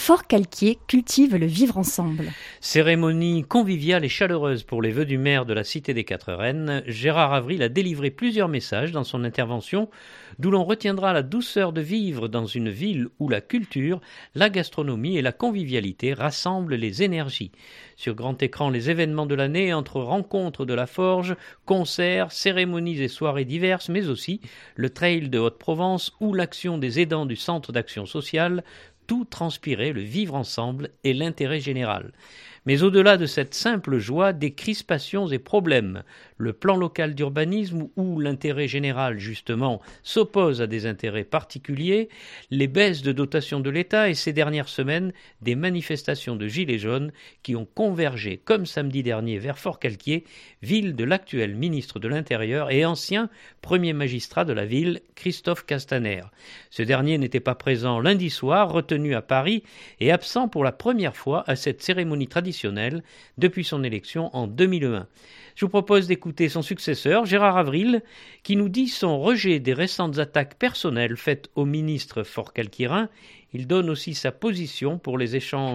Forcalquier cultive le vivre ensemble. Cérémonie conviviale et chaleureuse pour les vœux du maire de la Cité des Quatre Reines, Gérard Avril a délivré plusieurs messages dans son intervention, d'où l'on retiendra la douceur de vivre dans une ville où la culture, la gastronomie et la convivialité rassemblent les énergies. Sur grand écran, les événements de l'année entre rencontres de la Forge, concerts, cérémonies et soirées diverses, mais aussi le Trail de Haute-Provence ou l'action des aidants du Centre d'action sociale, tout transpirait le vivre ensemble et l'intérêt général. Mais au-delà de cette simple joie, des crispations et problèmes. Le plan local d'urbanisme où l'intérêt général, justement, s'oppose à des intérêts particuliers, les baisses de dotation de l'État et ces dernières semaines, des manifestations de gilets jaunes qui ont convergé, comme samedi dernier, vers Forcalquier, ville de l'actuel ministre de l'Intérieur et ancien premier magistrat de la ville, Christophe Castaner. Ce dernier n'était pas présent lundi soir, retenu à Paris et absent pour la première fois à cette cérémonie traditionnelle depuis son élection en 2001. Je vous propose d'écouter son successeur, Gérard Avril, qui nous dit son rejet des récentes attaques personnelles faites au ministre forcalquierin. Il donne aussi sa position pour les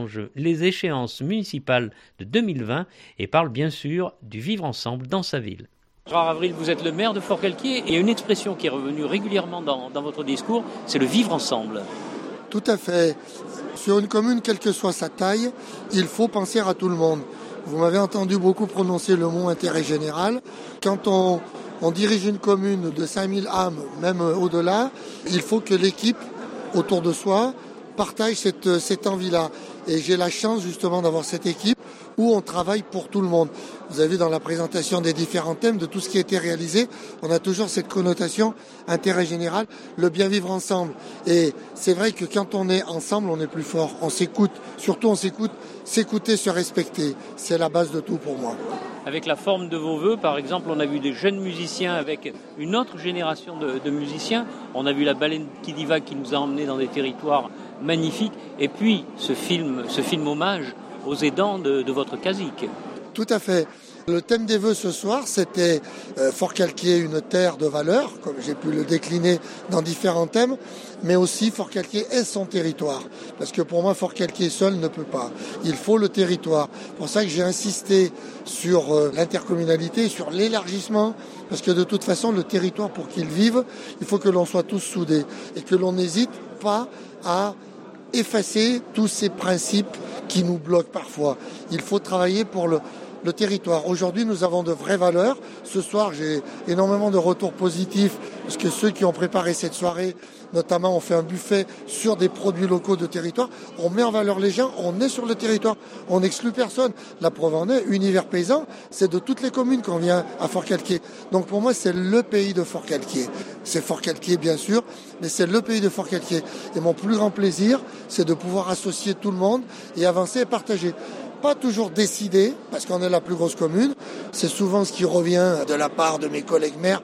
échéances municipales de 2020 et parle bien sûr du vivre ensemble dans sa ville. Gérard Avril, vous êtes le maire de Forcalquier et il y a une expression qui est revenue régulièrement dans votre discours, c'est le vivre ensemble. Tout à fait. Sur une commune, quelle que soit sa taille, il faut penser à tout le monde. Vous m'avez entendu beaucoup prononcer le mot intérêt général. Quand on dirige une commune de 5000 âmes, même au-delà, il faut que l'équipe autour de soi partage cette envie-là. Et j'ai la chance justement d'avoir cette équipe où on travaille pour tout le monde. Vous avez vu dans la présentation des différents thèmes, de tout ce qui a été réalisé, on a toujours cette connotation intérêt général, le bien vivre ensemble. Et c'est vrai que quand on est ensemble, on est plus fort. On s'écoute, surtout on s'écoute, s'écouter, se respecter. C'est la base de tout pour moi. Avec la forme de vos vœux, par exemple, on a vu des jeunes musiciens avec une autre génération de musiciens. On a vu la baleine qui divague qui nous a emmenés dans des territoires magnifiques. Et puis, ce film hommage aux aidants de votre casique. Tout à fait. Le thème des vœux ce soir, c'était Forcalquier, une terre de valeur, comme j'ai pu le décliner dans différents thèmes, mais aussi Forcalquier est son territoire. Parce que pour moi, Forcalquier seul ne peut pas. Il faut le territoire. C'est pour ça que j'ai insisté sur l'intercommunalité, sur l'élargissement, parce que de toute façon, le territoire, pour qu'il vive, il faut que l'on soit tous soudés et que l'on n'hésite pas à effacer tous ces principes qui nous bloquent parfois. Il faut travailler pour le territoire. Aujourd'hui, nous avons de vraies valeurs. Ce soir, j'ai énormément de retours positifs parce que ceux qui ont préparé cette soirée, notamment, ont fait un buffet sur des produits locaux de territoire. On met en valeur les gens, on est sur le territoire, on n'exclut personne. La preuve en est, Univers Paysan, c'est de toutes les communes qu'on vient à Forcalquier. Donc pour moi, c'est le pays de Forcalquier. C'est Forcalquier, bien sûr, mais c'est le pays de Forcalquier. Et mon plus grand plaisir, c'est de pouvoir associer tout le monde et avancer et partager. Pas toujours décidé, parce qu'on est la plus grosse commune. C'est souvent ce qui revient de la part de mes collègues maires.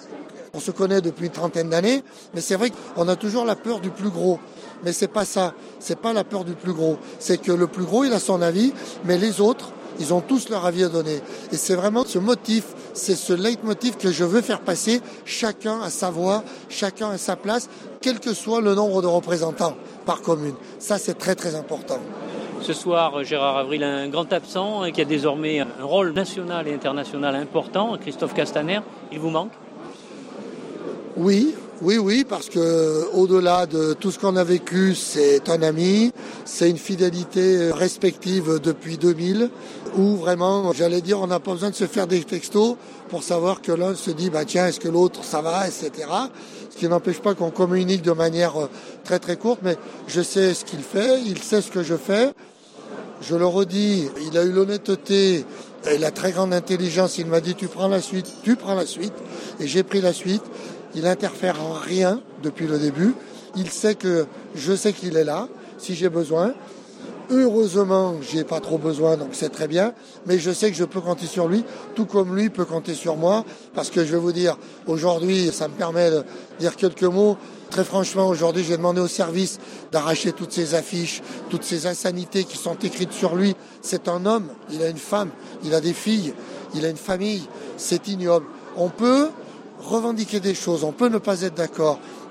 On se connaît depuis une trentaine d'années, mais c'est vrai qu'on a toujours la peur du plus gros. Mais c'est pas ça, c'est pas la peur du plus gros. C'est que le plus gros, il a son avis, mais les autres, ils ont tous leur avis à donner. Et c'est vraiment ce motif, c'est ce leitmotiv que je veux faire passer. Chacun a sa voix, chacun a sa place, quel que soit le nombre de représentants par commune. Ça, c'est très très important. Ce soir, Gérard Avril, un grand absent qui a désormais un rôle national et international important, Christophe Castaner, il vous manque ? Oui, parce que au-delà de tout ce qu'on a vécu, c'est un ami, c'est une fidélité respective depuis 2000, où vraiment, j'allais dire, on n'a pas besoin de se faire des textos pour savoir que l'un se dit, tiens, est-ce que l'autre, ça va, etc. Ce qui n'empêche pas qu'on communique de manière très très courte, mais je sais ce qu'il fait, il sait ce que je fais. Je le redis, il a eu l'honnêteté et la très grande intelligence, il m'a dit, tu prends la suite, et j'ai pris la suite. Il n'interfère en rien depuis le début. Il sait que je sais qu'il est là, si j'ai besoin. Heureusement, j'ai pas trop besoin, donc c'est très bien. Mais je sais que je peux compter sur lui, tout comme lui peut compter sur moi. Parce que je vais vous dire, aujourd'hui, ça me permet de dire quelques mots. Très franchement, aujourd'hui, j'ai demandé au service d'arracher toutes ces affiches, toutes ces insanités qui sont écrites sur lui. C'est un homme, il a une femme, il a des filles, il a une famille. C'est ignoble. On peut revendiquer des choses, on peut ne pas être d'accord,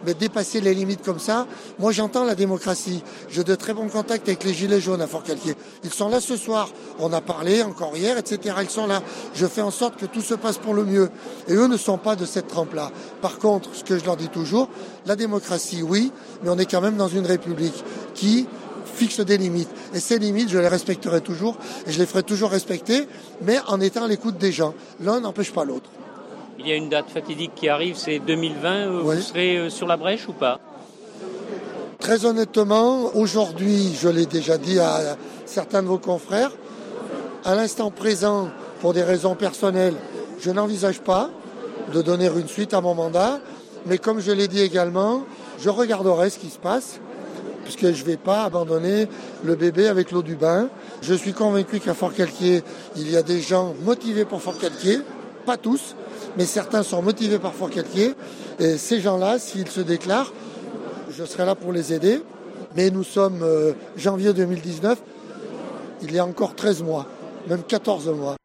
Mais dépasser les limites comme ça, moi j'entends la démocratie. J'ai de très bons contacts avec les Gilets jaunes à Forcalquier. Ils sont là ce soir. On a parlé encore hier, etc. Ils sont là. Je fais en sorte que tout se passe pour le mieux. Et eux ne sont pas de cette trempe-là. Par contre, ce que je leur dis toujours, la démocratie, oui, mais on est quand même dans une république qui fixe des limites. Et ces limites, je les respecterai toujours et je les ferai toujours respecter, mais en étant à l'écoute des gens. L'un n'empêche pas l'autre. Il y a une date fatidique qui arrive, c'est 2020. Oui. Vous serez sur la brèche ou pas ? Très honnêtement, aujourd'hui, je l'ai déjà dit à certains de vos confrères, à l'instant présent, pour des raisons personnelles, je n'envisage pas de donner une suite à mon mandat, mais comme je l'ai dit également, je regarderai ce qui se passe, puisque je ne vais pas abandonner le bébé avec l'eau du bain. Je suis convaincu qu'à Forcalquier, il y a des gens motivés pour Forcalquier, pas tous, mais certains sont motivés par Forcalquier, et ces gens-là, s'ils se déclarent, je serai là pour les aider. Mais nous sommes janvier 2019, il y a encore 13 mois, même 14 mois.